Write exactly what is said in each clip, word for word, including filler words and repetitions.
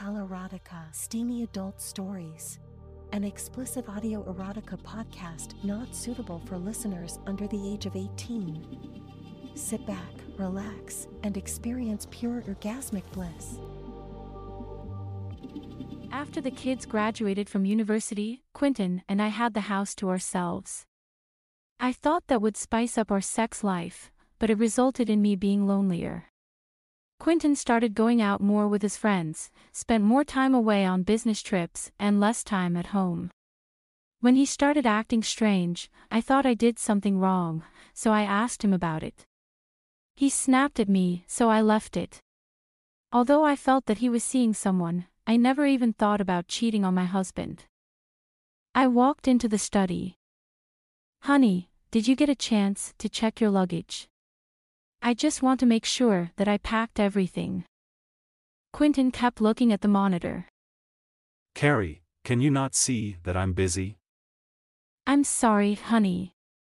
Erotica, steamy adult stories, an explicit audio erotica podcast not suitable for listeners under the age of eighteen. Sit back, relax, and experience pure orgasmic bliss. After the kids graduated from university, Quentin and I had the house to ourselves. I thought that would spice up our sex life, but it resulted in me being lonelier. Quentin started going out more with his friends, spent more time away on business trips and less time at home. When he started acting strange, I thought I did something wrong, so I asked him about it. He snapped at me, so I left it. Although I felt that he was seeing someone, I never even thought about cheating on my husband. I walked into the study. "Honey, did you get a chance to check your luggage? I just want to make sure that I packed everything." Quentin kept looking at the monitor. "Carrie, can you not see that I'm busy?" "I'm sorry, honey.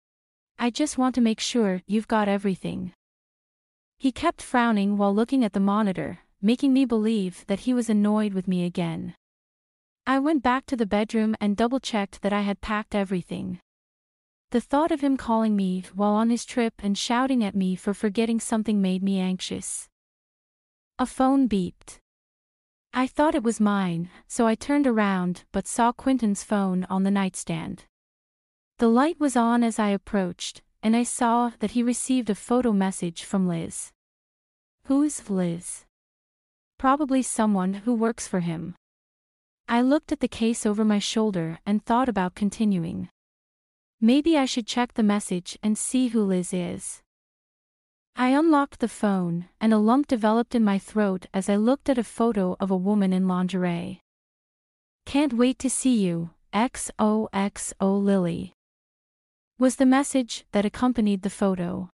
I just want to make sure you've got everything." He kept frowning while looking at the monitor, making me believe that he was annoyed with me again. I went back to the bedroom and double-checked that I had packed everything. The thought of him calling me while on his trip and shouting at me for forgetting something made me anxious. A phone beeped. I thought it was mine, so I turned around but saw Quentin's phone on the nightstand. The light was on as I approached, and I saw that he received a photo message from Liz. Who's Liz? Probably someone who works for him. I looked at the case over my shoulder and thought about continuing. Maybe I should check the message and see who Liz is. I unlocked the phone, and a lump developed in my throat as I looked at a photo of a woman in lingerie. "Can't wait to see you, X O X O Lily," was the message that accompanied the photo.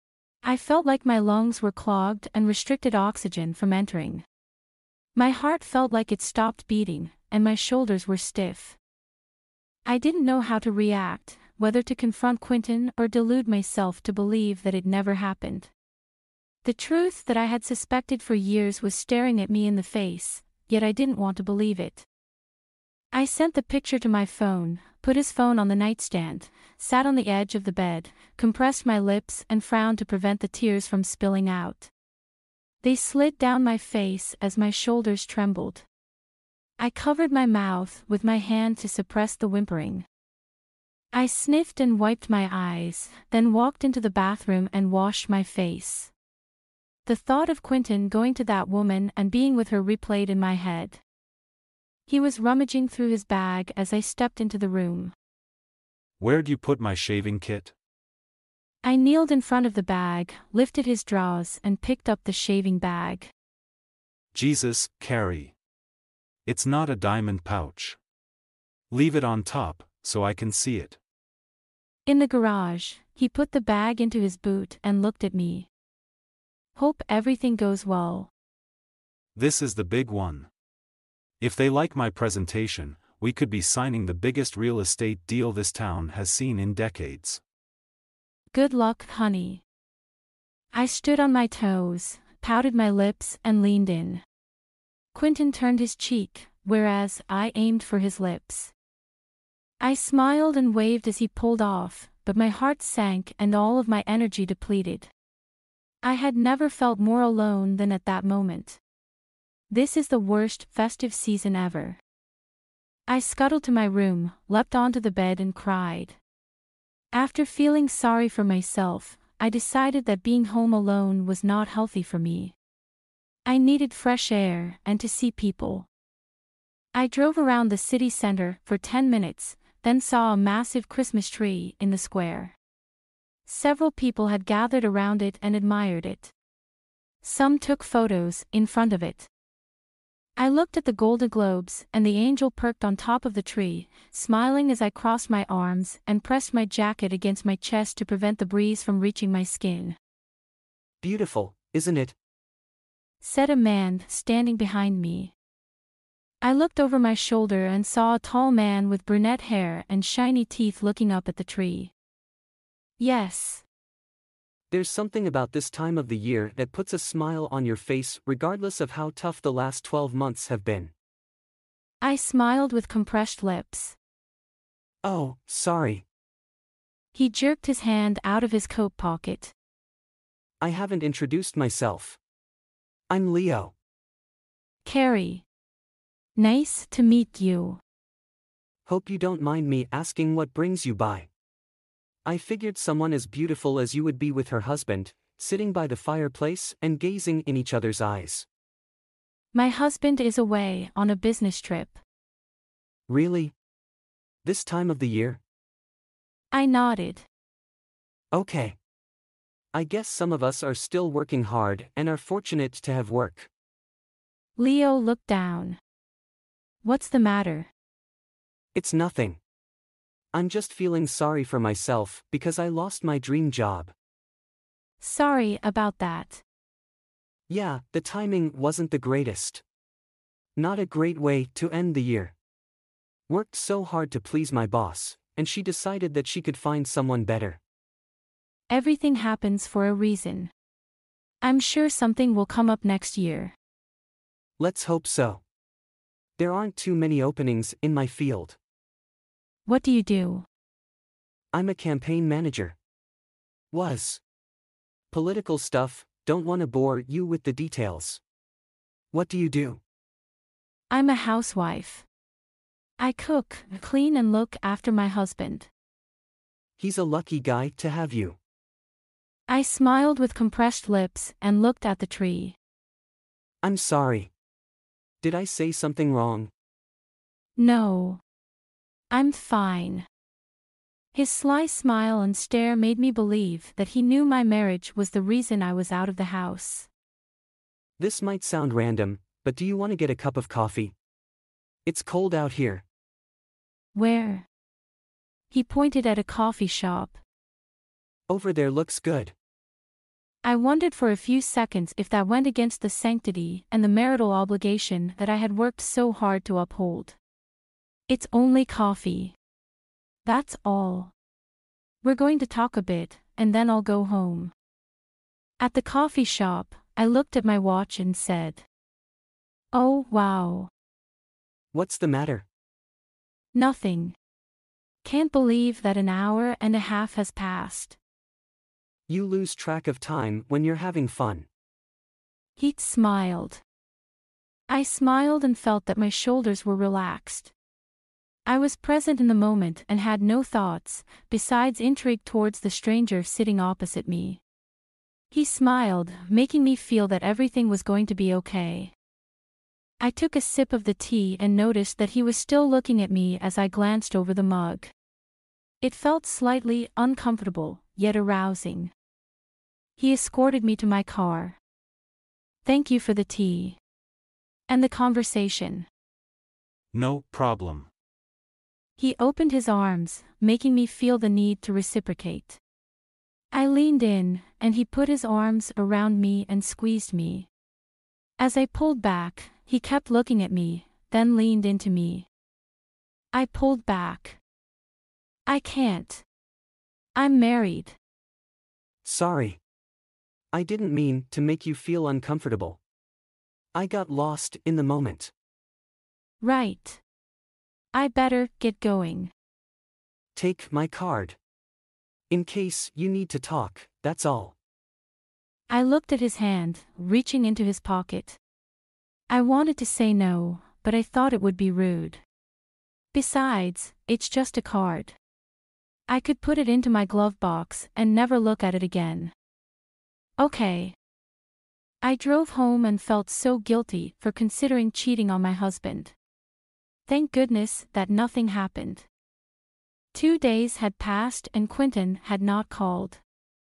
I felt like my lungs were clogged and restricted oxygen from entering. My heart felt like it stopped beating, and my shoulders were stiff. I didn't know how to react, whether to confront Quentin or delude myself to believe that it never happened. The truth that I had suspected for years was staring at me in the face, yet I didn't want to believe it. I sent the picture to my phone, put his phone on the nightstand, sat on the edge of the bed, compressed my lips and frowned to prevent the tears from spilling out. They slid down my face as my shoulders trembled. I covered my mouth with my hand to suppress the whimpering. I sniffed and wiped my eyes, then walked into the bathroom and washed my face. The thought of Quentin going to that woman and being with her replayed in my head. He was rummaging through his bag as I stepped into the room. "Where'd you put my shaving kit?" I kneeled in front of the bag, lifted his drawers and picked up the shaving bag. "Jesus, Carrie. It's not a diamond pouch. Leave it on top, so I can see it." In the garage, he put the bag into his boot and looked at me. "Hope everything goes well." "This is the big one. If they like my presentation, we could be signing the biggest real estate deal this town has seen in decades." "Good luck, honey." I stood on my toes, pouted my lips and leaned in. Quentin turned his cheek, whereas I aimed for his lips. I smiled and waved as he pulled off, but my heart sank and all of my energy depleted. I had never felt more alone than at that moment. This is the worst festive season ever. I scuttled to my room, leapt onto the bed and cried. After feeling sorry for myself, I decided that being home alone was not healthy for me. I needed fresh air and to see people. I drove around the city center for ten minutes, then saw a massive Christmas tree in the square. Several people had gathered around it and admired it. Some took photos in front of it. I looked at the Golden Globes and the angel perked on top of the tree, smiling as I crossed my arms and pressed my jacket against my chest to prevent the breeze from reaching my skin. "Beautiful, isn't it?" said a man standing behind me. I looked over my shoulder and saw a tall man with brunette hair and shiny teeth looking up at the tree. "Yes." There's something about this time of the year that puts a smile on your face regardless of how tough the last twelve months have been. I smiled with compressed lips. Oh, sorry. He jerked his hand out of his coat pocket. I haven't introduced myself. I'm Leo. Carrie. Nice to meet you. Hope you don't mind me asking what brings you by. I figured someone as beautiful as you would be with her husband, sitting by the fireplace and gazing in each other's eyes. My husband is away on a business trip. Really? This time of the year? I nodded. Okay. I guess some of us are still working hard and are fortunate to have work. Leo looked down. What's the matter? It's nothing. I'm just feeling sorry for myself because I lost my dream job. Sorry about that. Yeah, the timing wasn't the greatest. Not a great way to end the year. Worked so hard to please my boss, and she decided that she could find someone better. Everything happens for a reason. I'm sure something will come up next year. Let's hope so. There aren't too many openings in my field. What do you do? I'm a campaign manager. Was. Political stuff, don't want to bore you with the details. What do you do? I'm a housewife. I cook, clean and look after my husband. He's a lucky guy to have you. I smiled with compressed lips and looked at the tree. I'm sorry. Did I say something wrong? No. I'm fine. His sly smile and stare made me believe that he knew my marriage was the reason I was out of the house. This might sound random, but do you want to get a cup of coffee? It's cold out here. Where? He pointed at a coffee shop. Over there looks good. I wondered for a few seconds if that went against the sanctity and the marital obligation that I had worked so hard to uphold. It's only coffee. That's all. We're going to talk a bit, and then I'll go home. At the coffee shop, I looked at my watch and said, "Oh, wow." What's the matter? Nothing. Can't believe that an hour and a half has passed. You lose track of time when you're having fun. He smiled. I smiled and felt that my shoulders were relaxed. I was present in the moment and had no thoughts, besides intrigue towards the stranger sitting opposite me. He smiled, making me feel that everything was going to be okay. I took a sip of the tea and noticed that he was still looking at me as I glanced over the mug. It felt slightly uncomfortable, yet arousing. He escorted me to my car. Thank you for the tea. And the conversation. No problem. He opened his arms, making me feel the need to reciprocate. I leaned in, and he put his arms around me and squeezed me. As I pulled back, he kept looking at me, then leaned into me. I pulled back. I can't. I'm married. Sorry. I didn't mean to make you feel uncomfortable. I got lost in the moment. Right. I better get going. Take my card. In case you need to talk, that's all. I looked at his hand, reaching into his pocket. I wanted to say no, but I thought it would be rude. Besides, it's just a card. I could put it into my glove box and never look at it again. Okay. I drove home and felt so guilty for considering cheating on my husband. Thank goodness that nothing happened. Two days had passed and Quentin had not called.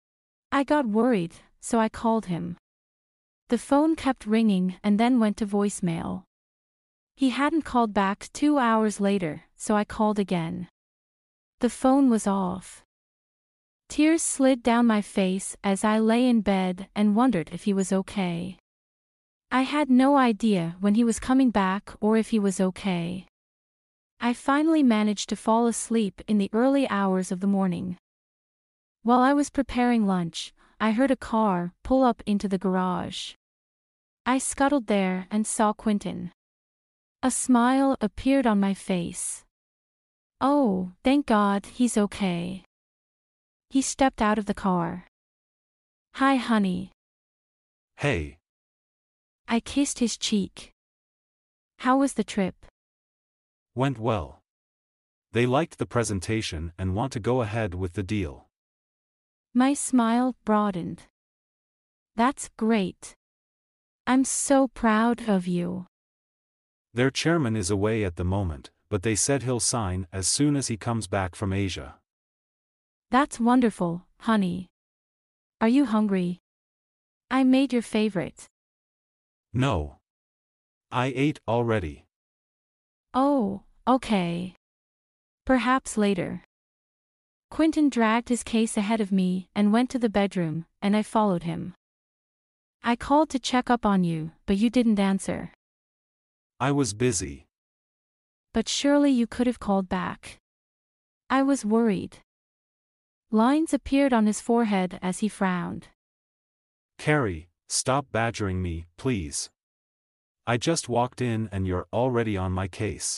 I got worried, so I called him. The phone kept ringing and then went to voicemail. He hadn't called back two hours later, so I called again. The phone was off. Tears slid down my face as I lay in bed and wondered if he was okay. I had no idea when he was coming back or if he was okay. I finally managed to fall asleep in the early hours of the morning. While I was preparing lunch, I heard a car pull up into the garage. I scuttled there and saw Quentin. A smile appeared on my face. Oh, thank God he's okay. He stepped out of the car. Hi, honey. Hey. I kissed his cheek. How was the trip? Went well. They liked the presentation and want to go ahead with the deal. My smile broadened. That's great. I'm so proud of you. Their chairman is away at the moment, but they said he'll sign as soon as he comes back from Asia. That's wonderful, honey. Are you hungry? I made your favorite. No. I ate already. Oh, okay. Perhaps later. Quentin dragged his case ahead of me and went to the bedroom, and I followed him. I called to check up on you, but you didn't answer. I was busy. But surely you could have called back. I was worried. Lines appeared on his forehead as he frowned. Carrie, stop badgering me, please. I just walked in and you're already on my case.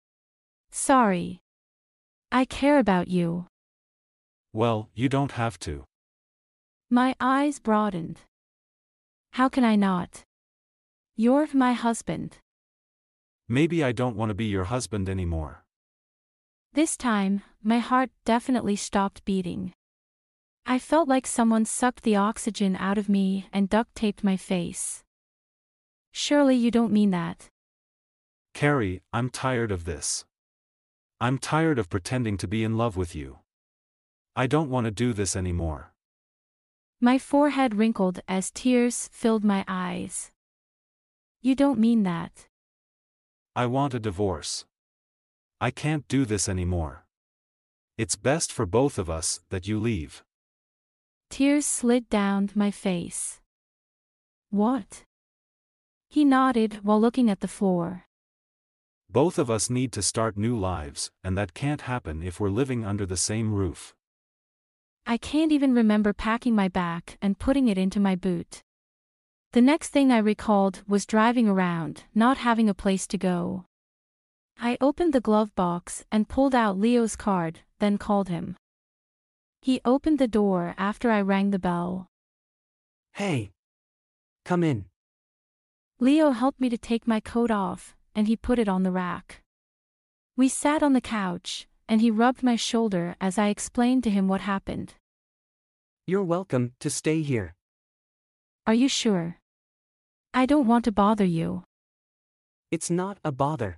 Sorry. I care about you. Well, you don't have to. My eyes broadened. How can I not? You're my husband. Maybe I don't want to be your husband anymore. This time, my heart definitely stopped beating. I felt like someone sucked the oxygen out of me and duct taped my face. Surely you don't mean that. Carrie, I'm tired of this. I'm tired of pretending to be in love with you. I don't want to do this anymore. My forehead wrinkled as tears filled my eyes. You don't mean that. I want a divorce. I can't do this anymore. It's best for both of us that you leave. Tears slid down my face. What? He nodded while looking at the floor. Both of us need to start new lives, and that can't happen if we're living under the same roof. I can't even remember packing my bag and putting it into my boot. The next thing I recalled was driving around, not having a place to go. I opened the glove box and pulled out Leo's card, then called him. He opened the door after I rang the bell. Hey. Come in. Leo helped me to take my coat off, and he put it on the rack. We sat on the couch, and he rubbed my shoulder as I explained to him what happened. You're welcome to stay here. Are you sure? I don't want to bother you. It's not a bother.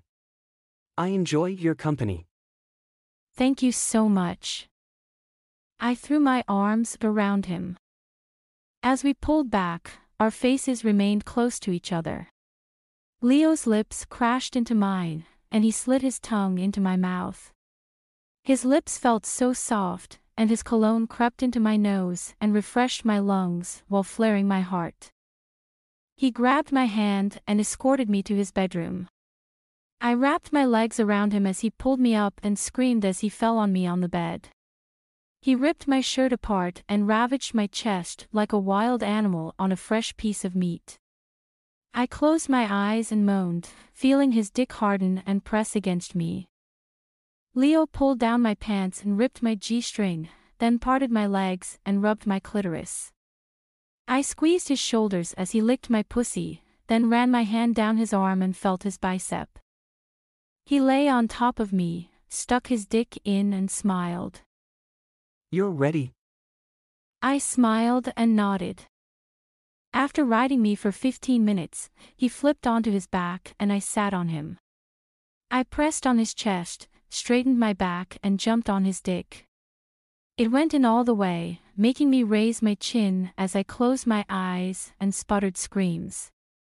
I enjoy your company. Thank you so much. I threw my arms around him. As we pulled back, our faces remained close to each other. Leo's lips crashed into mine, and he slid his tongue into my mouth. His lips felt so soft, and his cologne crept into my nose and refreshed my lungs while flaring my heart. He grabbed my hand and escorted me to his bedroom. I wrapped my legs around him as he pulled me up and screamed as he fell on me on the bed. He ripped my shirt apart and ravaged my chest like a wild animal on a fresh piece of meat. I closed my eyes and moaned, feeling his dick harden and press against me. Leo pulled down my pants and ripped my G-string, then parted my legs and rubbed my clitoris. I squeezed his shoulders as he licked my pussy, then ran my hand down his arm and felt his bicep. He lay on top of me, stuck his dick in and smiled. You're ready. I smiled and nodded. After riding me for fifteen minutes, he flipped onto his back and I sat on him. I pressed on his chest, straightened my back and jumped on his dick. It went in all the way, making me raise my chin as I closed my eyes and sputtered screams.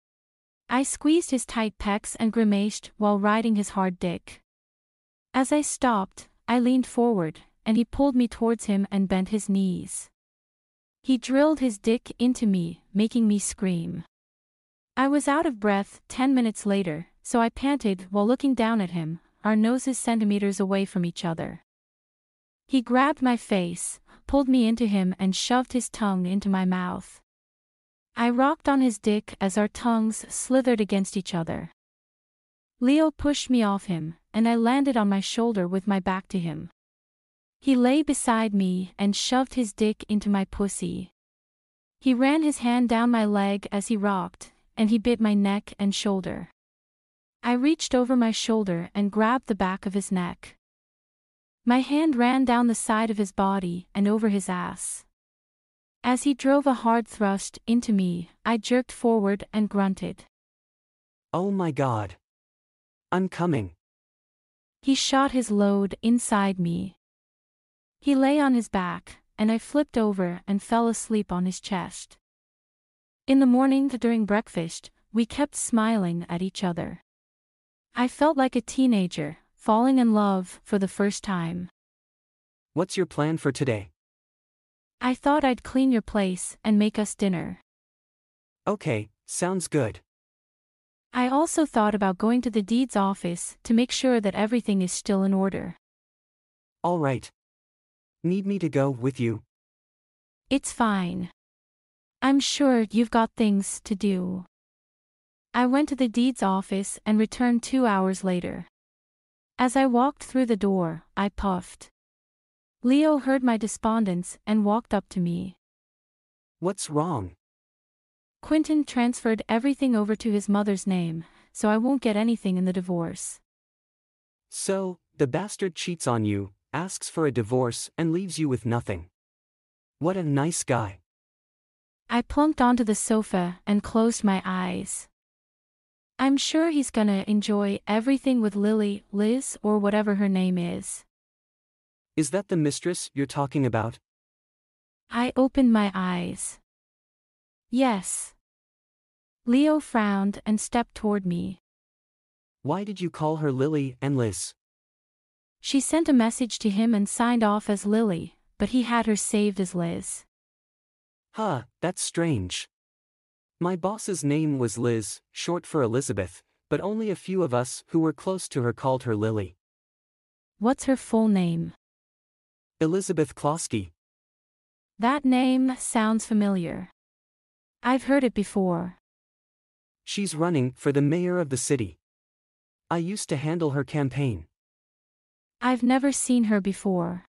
I squeezed his tight pecs and grimaced while riding his hard dick. As I stopped, I leaned forward, and he pulled me towards him and bent his knees. He drilled his dick into me, making me scream. I was out of breath ten minutes later, so I panted while looking down at him, our noses centimeters away from each other. He grabbed my face, pulled me into him and shoved his tongue into my mouth. I rocked on his dick as our tongues slithered against each other. Leo pushed me off him, and I landed on my shoulder with my back to him. He lay beside me and shoved his dick into my pussy. He ran his hand down my leg as he rocked, and he bit my neck and shoulder. I reached over my shoulder and grabbed the back of his neck. My hand ran down the side of his body and over his ass. As he drove a hard thrust into me, I jerked forward and grunted. Oh my God. I'm coming. He shot his load inside me. He lay on his back, and I flipped over and fell asleep on his chest. In the morning during breakfast, we kept smiling at each other. I felt like a teenager, falling in love for the first time. What's your plan for today? I thought I'd clean your place and make us dinner. Okay, sounds good. I also thought about going to the deeds office to make sure that everything is still in order. All right. Need me to go with you? It's fine. I'm sure you've got things to do. I went to the deeds office and returned two hours later. As I walked through the door, I puffed. Leo heard my despondence and walked up to me. What's wrong? Quentin transferred everything over to his mother's name, so I won't get anything in the divorce. So, the bastard cheats on you, asks for a divorce, and leaves you with nothing. What a nice guy. I plunked onto the sofa and closed my eyes. I'm sure he's gonna enjoy everything with Lily, Liz, or whatever her name is. Is that the mistress you're talking about? I opened my eyes. Yes. Leo frowned and stepped toward me. Why did you call her Lily and Liz? She sent a message to him and signed off as Lily, but he had her saved as Liz. Huh, that's strange. My boss's name was Liz, short for Elizabeth, but only a few of us who were close to her called her Lily. What's her full name? Elizabeth Klosky. That name sounds familiar. I've heard it before. She's running for the mayor of the city. I used to handle her campaign. I've never seen her before.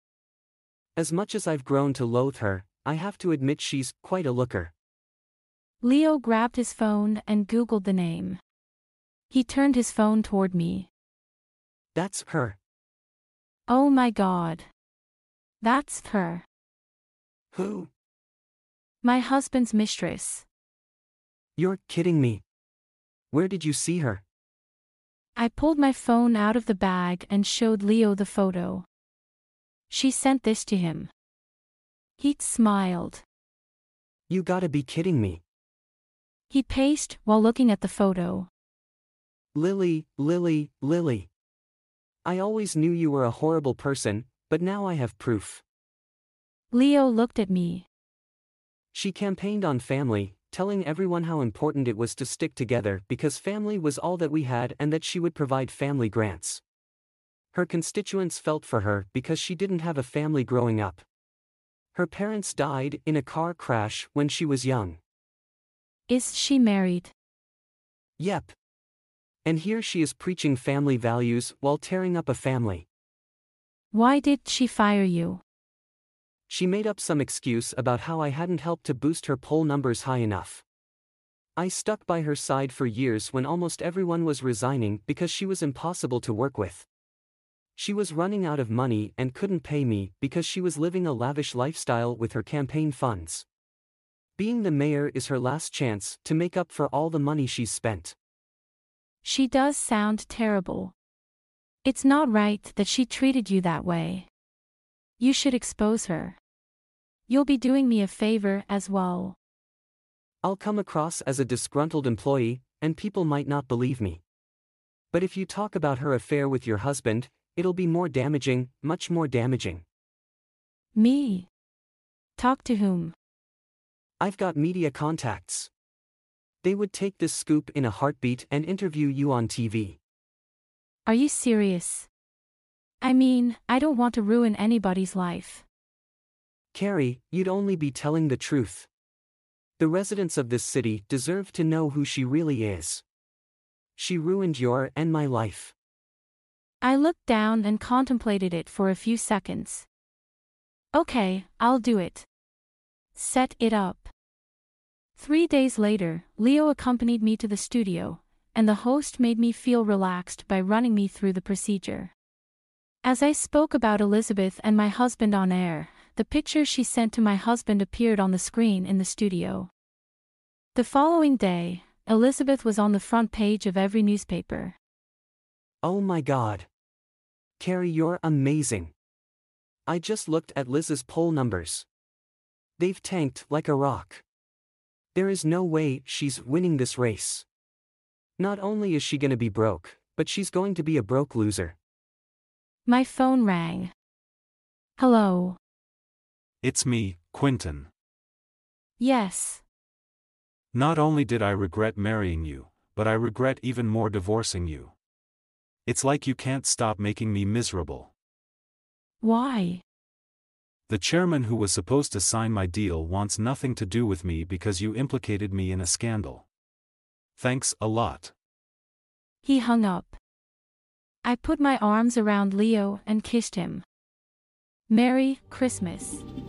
As much as I've grown to loathe her, I have to admit she's quite a looker. Leo grabbed his phone and Googled the name. He turned his phone toward me. That's her. Oh my God. That's her. Who? My husband's mistress. You're kidding me. Where did you see her? I pulled my phone out of the bag and showed Leo the photo. She sent this to him. He smiled. You gotta be kidding me. He paced while looking at the photo. Lily, Lily, Lily. I always knew you were a horrible person, but now I have proof. Leo looked at me. She campaigned on family, telling everyone how important it was to stick together because family was all that we had and that she would provide family grants. Her constituents felt for her because she didn't have a family growing up. Her parents died in a car crash when she was young. Is she married? Yep. And here she is preaching family values while tearing up a family. Why did she fire you? She made up some excuse about how I hadn't helped to boost her poll numbers high enough. I stuck by her side for years when almost everyone was resigning because she was impossible to work with. She was running out of money and couldn't pay me because she was living a lavish lifestyle with her campaign funds. Being the mayor is her last chance to make up for all the money she's spent. She does sound terrible. It's not right that she treated you that way. You should expose her. You'll be doing me a favor as well. I'll come across as a disgruntled employee, and people might not believe me. But if you talk about her affair with your husband, it'll be more damaging, much more damaging. Me? Talk to whom? I've got media contacts. They would take this scoop in a heartbeat and interview you on T V. Are you serious? I mean, I don't want to ruin anybody's life. Carrie, you'd only be telling the truth. The residents of this city deserve to know who she really is. She ruined your and my life. I looked down and contemplated it for a few seconds. Okay, I'll do it. Set it up. Three days later, Leo accompanied me to the studio, and the host made me feel relaxed by running me through the procedure. As I spoke about Elizabeth and my husband on air, the picture she sent to my husband appeared on the screen in the studio. The following day, Elizabeth was on the front page of every newspaper. Oh my God. Carrie, you're amazing. I just looked at Liz's poll numbers. They've tanked like a rock. There is no way she's winning this race. Not only is she gonna be broke, but she's going to be a broke loser. My phone rang. Hello. It's me, Quentin. Yes. Not only did I regret marrying you, but I regret even more divorcing you. It's like you can't stop making me miserable. Why? The chairman who was supposed to sign my deal wants nothing to do with me because you implicated me in a scandal. Thanks a lot. He hung up. I put my arms around Leo and kissed him. Merry Christmas.